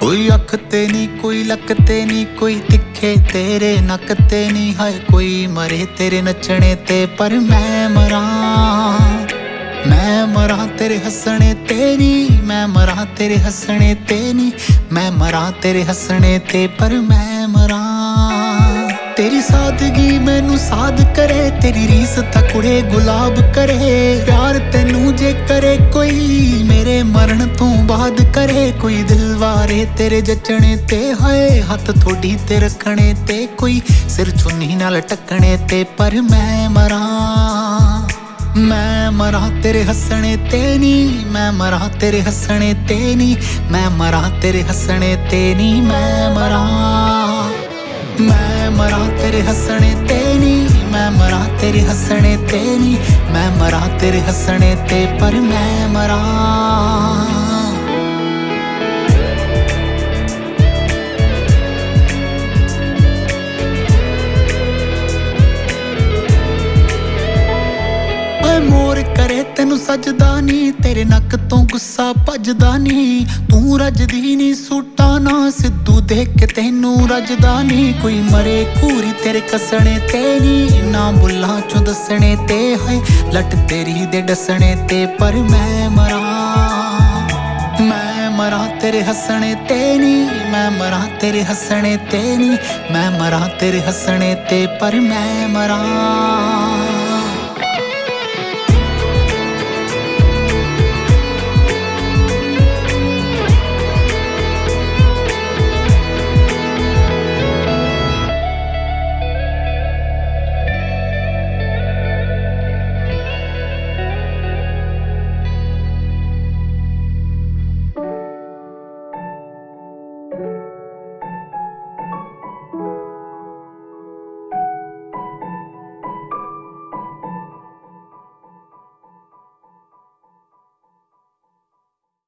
कोई अख ते नी कोई लक ते नी कोई तिखे तेरे नक ते नी हाय कोई मरे तेरे नचने ते पर मैं मरां तेरे हसने ते नी मैं मरां तेरे हसने ते नी मैं मरां तेरे हसने ते पर मैं मरां तेरी सादगी मैनू साध करे तेरी रीस तां कुड़े गुलाब करे प्यार तैनू जे करे कोई मेरे मरण तो बाद करे कोई दिल वारे तेरे जचने ते हाय हथ थोड़ी ते रखने ते कोई सिर चुन्नी नाल टकने ते पर मैं मरां तेरे हसने ते नी मैं मरां तेरे हसने ते नी मैं मरां तेरे हसने ते नी मैं मरां तेरे हसने ते नी मैं मरां तेरे हसने ते नी मैं मरां तेरे हसने ते पर मैं मरां मोर करे तेनू सजदा नी तेरे नक तो गुस्सा भजदा नी तू रजदी नी सूटा ना सिद्धू देख के तेनू रजदा नी कोई मरे घूरी तेरे कसने ते नी ना बुल्लां चों दसने ते है लट तेरी दे डसने ते पर मैं मरां तेरे हसने ते नी मैं मरां तेरे हसने ते नी मैं मरां तेरे हसने ते पर मैं मरां